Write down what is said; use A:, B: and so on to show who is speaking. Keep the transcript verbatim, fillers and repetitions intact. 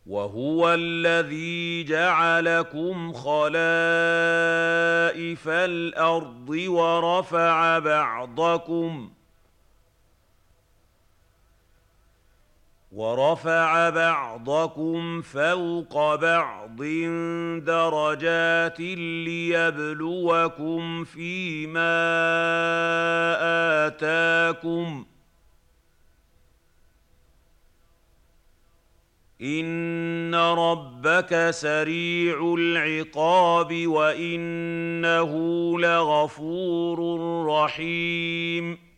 A: وهو الذي جعلكم خلائف الأرض ورفع بعضكم ورفع بعضكم فوق بعض درجات ليبلوكم فيما آتاكم إن ربك سريع العقاب وإنه لغفور رحيم